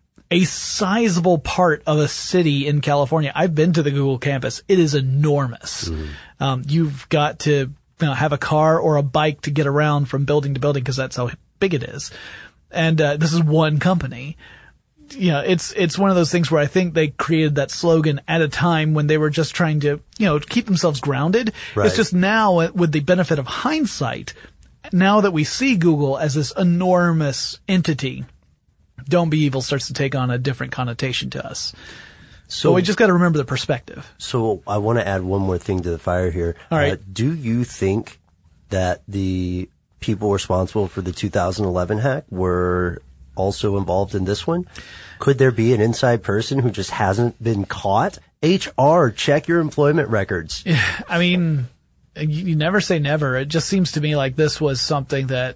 Speaker 4: a sizable part of a city in California. I've been to the Google campus. It is enormous. Um, you've got to, you know, have a car or a bike to get around from building to building because that's how big it is. And, uh, this is one company. You know, it's, it's one of those things where I think they created that slogan at a time when they were just trying to, you know, keep themselves grounded.
Speaker 1: Right.
Speaker 4: It's just now, uh, with the benefit of hindsight, now that we see Google as this enormous entity, "Don't be evil" starts to take on a different connotation to us. So
Speaker 1: So
Speaker 4: we just got to remember the perspective.
Speaker 1: So I want to add one more thing to the fire here.
Speaker 4: All right.
Speaker 1: Uh, do you think that the people responsible for the two thousand eleven hack were also involved in this one? Could there be an inside person who just hasn't been caught? H R, check your employment records.
Speaker 4: I mean, you, you never say never. It just seems to me like this was something that,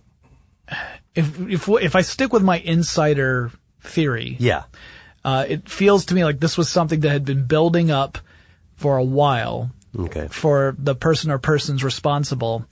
Speaker 4: if if if I stick with my insider theory,
Speaker 1: Yeah.
Speaker 4: uh, it feels to me like this was something that had been building up for a while
Speaker 1: Okay.
Speaker 4: for the person or persons responsible,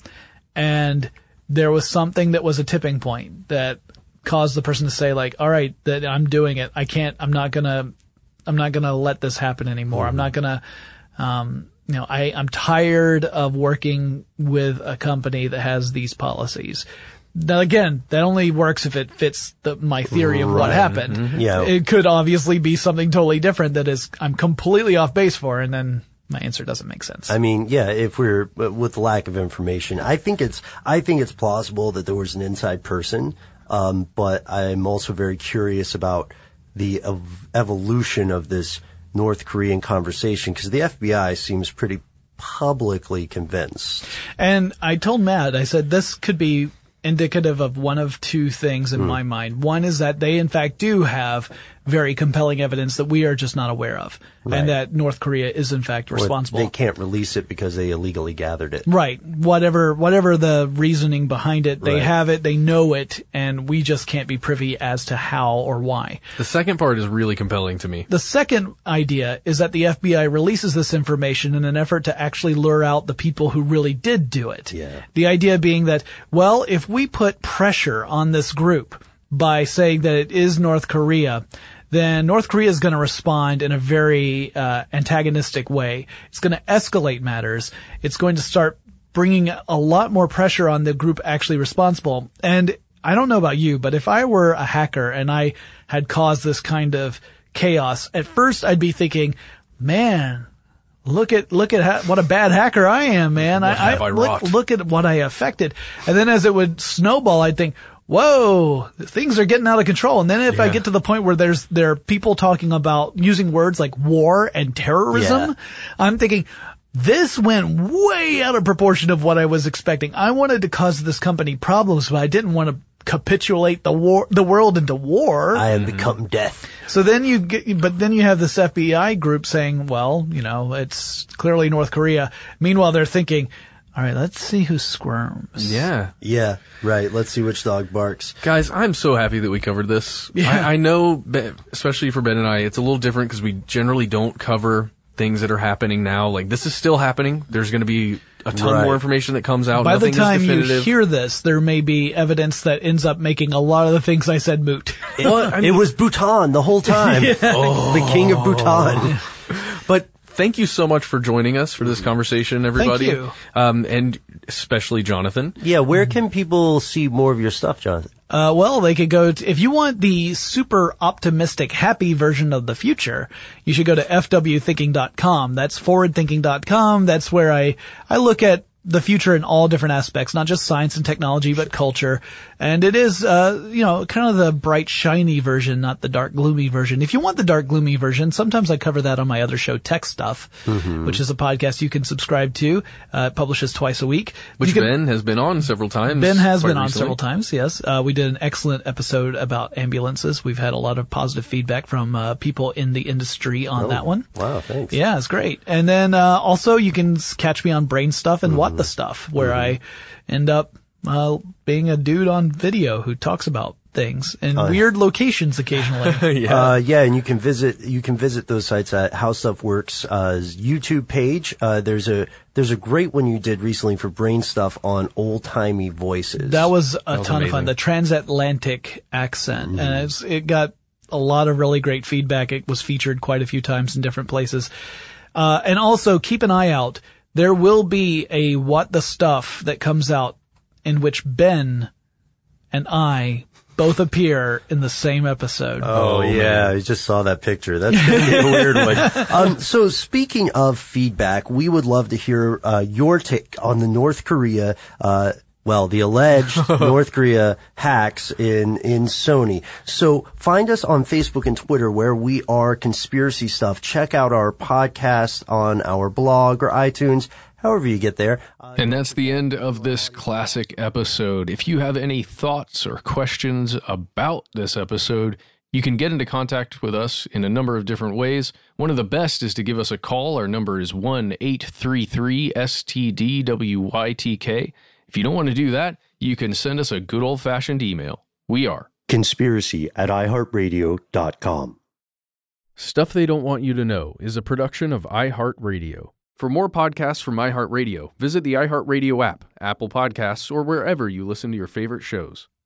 Speaker 4: and there was something that was a tipping point that caused the person to say, like, all right, that I'm doing it. I can't, I'm not gonna, I'm not gonna let this happen anymore. I'm not gonna, um, you know, I, I'm tired of working with a company that has these policies. Now, again, that only works if it fits the, my theory of what
Speaker 1: Right.
Speaker 4: happened.
Speaker 1: Mm-hmm. Yeah.
Speaker 4: It could obviously be something totally different that is, I'm completely off base for, and then my answer doesn't make sense.
Speaker 1: I mean, yeah, if we're with the lack of information, I think it's I think it's plausible that there was an inside person, um, but I'm also very curious about the ev- evolution of this North Korean conversation, because the F B I seems pretty publicly convinced.
Speaker 4: And I told Matt, I said, this could be indicative of one of two things in
Speaker 1: Hmm.
Speaker 4: my mind. One is that they in fact do have very compelling evidence that we are just not aware of,
Speaker 1: Right.
Speaker 4: and that North Korea is in fact
Speaker 1: Or
Speaker 4: responsible.
Speaker 1: they can't release it because they illegally gathered it.
Speaker 4: Right. Whatever, whatever the reasoning behind it, they
Speaker 1: Right.
Speaker 4: have it, they know it, and we just can't be privy as to how or why.
Speaker 2: The second part is really compelling to me.
Speaker 4: The second idea is that the F B I releases this information in an effort to actually lure out the people who really did do it.
Speaker 1: Yeah.
Speaker 4: The idea being that, well, if we put pressure on this group by saying that it is North Korea, then North Korea is going to respond in a very uh, antagonistic way. It's going to escalate matters. It's going to start bringing a lot more pressure on the group actually responsible. And I don't know about you, but if I were a hacker and I had caused this kind of chaos, at first I'd be thinking, man, look at, look at ha- what a bad hacker I am, man.
Speaker 2: What have I
Speaker 4: look,
Speaker 2: wrought?
Speaker 4: look at what I affected. And then as it would snowball, I'd think, whoa, things are getting out of control. And then if I
Speaker 2: Yeah.
Speaker 4: get to the point where there's, there are people talking about using words like war and terrorism,
Speaker 1: Yeah.
Speaker 4: I'm thinking, this went way out of proportion of what I was expecting. I wanted to cause this company problems, but I didn't want to capitulate the war, the world into war.
Speaker 1: I am become death.
Speaker 4: So then you get, but then you have this F B I group saying, well, you know, it's clearly North Korea. Meanwhile, they're thinking, all right, let's see who squirms.
Speaker 2: Yeah.
Speaker 1: Yeah, right. Let's see which dog barks.
Speaker 2: Guys, I'm so happy that we covered this.
Speaker 4: Yeah.
Speaker 2: I, I know, be- especially for Ben and I, it's a little different because we generally don't cover things that are happening now. Like, this is still happening. There's going to be a ton
Speaker 1: Right.
Speaker 2: more information that comes out.
Speaker 4: By the
Speaker 2: Nothing
Speaker 4: time
Speaker 2: is
Speaker 4: you
Speaker 2: definitive.
Speaker 4: hear this, there may be evidence that ends up making a lot of the things I said moot.
Speaker 2: Well, I
Speaker 1: It
Speaker 2: mean,
Speaker 1: was Bhutan the whole time. Oh, the king of Bhutan.
Speaker 2: but thank you so much for joining us for this conversation, everybody.
Speaker 4: you.
Speaker 2: Um, and especially Jonathan.
Speaker 1: Yeah, where can people see more of your stuff, Jonathan?
Speaker 4: Uh, well, they could go to, if you want the super optimistic, happy version of the future, you should go to f w thinking dot com. That's forward thinking dot com. That's where I, I look at the future in all different aspects, not just science and technology, but culture. And it is, uh, you know, kind of the bright, shiny version, not the dark, gloomy version. If you want the dark, gloomy version, sometimes I cover that on my other show, Tech Stuff,
Speaker 1: Mm-hmm.
Speaker 4: which is a podcast you can subscribe to. Uh, it publishes twice a week.
Speaker 2: Which
Speaker 4: You can-
Speaker 2: Ben has been on several times.
Speaker 4: Ben has
Speaker 2: quite
Speaker 4: been on
Speaker 2: recently.
Speaker 4: several times, yes. Uh, we did an excellent episode about ambulances. We've had a lot of positive feedback from uh, people in the industry on that one.
Speaker 1: Wow, thanks.
Speaker 4: Yeah, it's great. And then uh, also you can s- catch me on Brain Stuff and
Speaker 1: Mm-hmm.
Speaker 4: What the Stuff, where I end up uh, being a dude on video who talks about things in
Speaker 1: Oh,
Speaker 4: weird locations occasionally.
Speaker 2: Yeah.
Speaker 1: Uh, yeah, and you can visit you can visit those sites at How Stuff Works uh, YouTube page. Uh, there's a there's a great one you did recently for Brain Stuff on old timey voices.
Speaker 4: That was a
Speaker 2: was
Speaker 4: ton of fun.
Speaker 2: amazing.
Speaker 4: The transatlantic accent, and it's, it got a lot of really great feedback. It was featured quite a few times in different places. Uh, and also keep an eye out. There will be a What the Stuff that comes out in which Ben and I both appear in the same episode.
Speaker 1: Oh, yeah, I just saw that picture. That's gonna be a weird one. Um, so speaking of feedback, we would love to hear uh, your take on the North Korea. Uh, well, the alleged North Korea hacks in, in Sony. So find us on Facebook and Twitter where we are Conspiracy Stuff. Check out our podcast on our blog or iTunes, however you get there. Uh,
Speaker 5: And that's the end of this classic episode. If you have any thoughts or questions about this episode,
Speaker 2: You can get into contact with us in a number of different ways. One of the best is to give us a call. Our number is one eight three three S T D W Y T K. If you don't want to do that, you can send us a good old-fashioned email. We are
Speaker 1: conspiracy at i heart radio dot com.
Speaker 2: Stuff They Don't Want You to Know is a production of iHeartRadio. For more podcasts from iHeartRadio, visit the iHeartRadio app, Apple Podcasts, or wherever you listen to your favorite shows.